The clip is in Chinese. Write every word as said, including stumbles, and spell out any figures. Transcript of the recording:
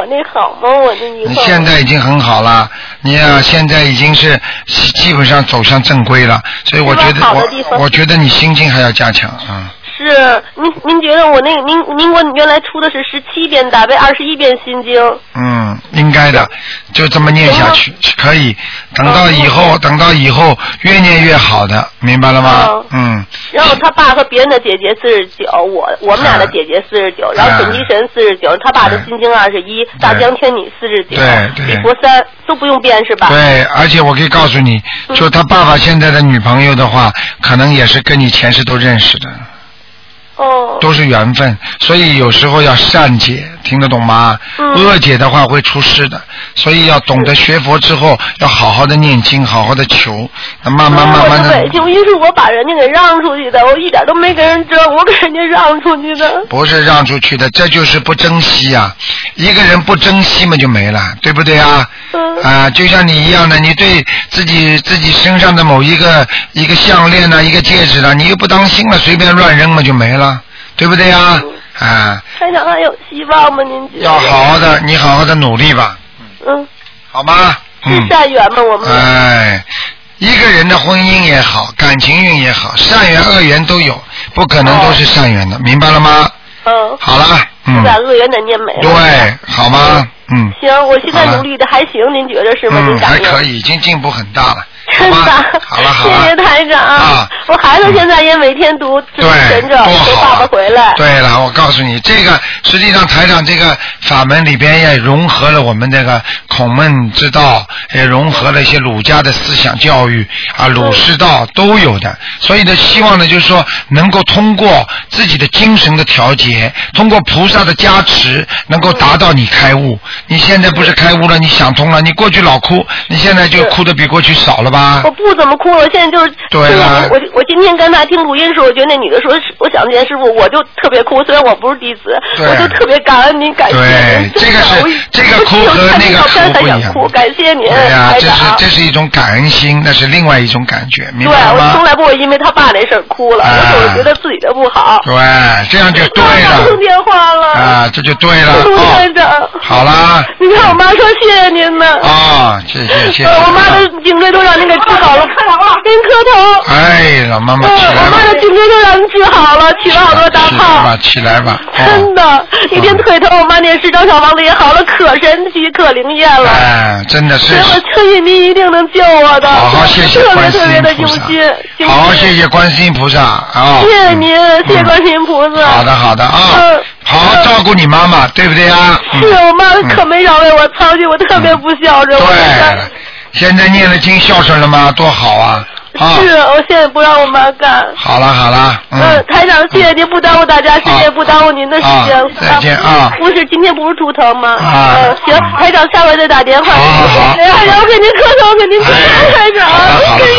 我那好吗？我这以后你现在已经很好了，你啊，现在已经是基本上走向正规了，所以我觉得我我觉得你心经还要加强啊。 是您您觉得我那您您我原来出的是十七遍大悲，二十一遍心经。嗯， 应该的，就这么念下去可以。等到以后，嗯、等到以后越念越好的，明白了吗？嗯。嗯然后他爸和别人的姐姐四十九，我我们俩的姐姐四十九，然后准提神四十九，他爸的心经二十一，大江天女四十九，礼佛三都不用变是吧？ 对，而且我可以告诉你，就他爸爸现在的女朋友的话，可能也是跟你前世都认识的。 哦， 都是缘分，所以有时候要善解，听得懂吗？嗯、恶解的话会出事的，所以要懂得学佛之后，要好好的念经，好好的求，慢慢慢慢的。 我委屈，因为我把人家给让出去的，我一点都没给人争，我给人家让出去的。 不是让出去的，这就是不珍惜啊！一个人不珍惜嘛就没了，对不对啊？嗯。啊，就像你一样的，你对自己自己身上的某一个一个项链呢、啊，一个戒指呢、啊，你又不当心了，随便乱扔嘛就没了。对不对呀？嗯、啊， 台长还有希望吗？您觉得？ 要好好的，你好好的努力吧。 嗯， 好吗？ 是善缘吗？我们。 哎，一个人的婚姻也好，感情运也好，善缘恶缘都有，不可能都是善缘的，哦、明白了吗？ 嗯。 好了，嗯。 把恶缘的念没了。 对，好吗？嗯。 行，我现在努力的还行，您觉得是吗？ 嗯，还可以，已经进步很大了。 真的， 好了好了， 谢谢台长。啊，我孩子现在也每天读自己跟着，求爸爸回来。 对了，我告诉你，这个实际上台长这个法门里边也融合了我们这个孔孟之道，也融合了一些儒家的思想教育啊，儒释道都有的。所以呢，希望呢就是说能够通过自己的精神的调节，通过菩萨的加持，能够达到你开悟。你现在不是开悟了，你想通了，你过去老哭，你现在就哭得比过去少了吧？ 我不怎么哭，我现在就是对了。 我我今天跟他听录音的时候，我觉得那女的说，我想见师傅，我就特别哭。虽然我不是弟子，我就特别感恩您，感谢您。 对，这个是这个哭和那个哭不一样。 哭，感谢您。 对呀，这是这是一种感恩心，那是另外一种感觉，明白吗？ 对，我从来不会因为他爸那事儿哭了，而且我觉得自己的不好。 对，这样就对了。 打通电话了。 啊，这就对了。 陆台长。 好啦。 你看我妈说谢谢您呢。 啊，谢谢谢谢。 我妈的颈椎都让您给治好了，给您磕头。 哎，老妈妈起来吧。 我妈的颈椎都让您治好了，起了好多大泡。 起来吧，起来吧。 真的，一天腿疼，我妈念十张小房子也好了，可神奇可灵验了。 哎，真的是。 我相信您一定能救我的。 好好谢谢观世音菩萨。好好谢谢观世音菩萨啊！ 谢谢您，谢谢观世音菩萨。 好的好的啊，好好照顾你妈妈，对不对啊？ 是我妈可没少为我操心，我特别不孝顺。 对，现在念了经孝顺了吗？多好啊！啊、 是，我现在不让我妈干。 好了好了，嗯， 嗯台长，谢谢您，不耽误大家时间，不耽误您的时间。 啊、再见啊！ 不是，今天不是图腾吗？ 啊， 嗯，行，台长，下回再打电话。 好好好。 台长，我给您磕头，给您磕头，台长。 好了好了。